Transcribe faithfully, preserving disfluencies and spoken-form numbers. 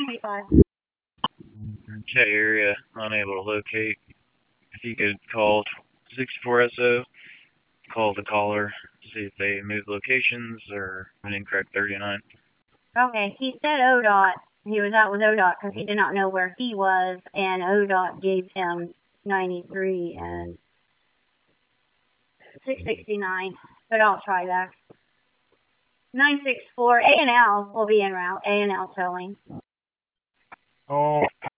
ninety-five. Chat area unable to locate. If you could call sixty-four S O, call the caller, see if they moved locations or an incorrect thirty-nine. Okay, he said O D O T. He was out with O D O T because he did not know where he was, and O D O T gave him ninety-three and six sixty-nine. But I'll try that. nine six four, A and L will be en route. A and L towing. Oh,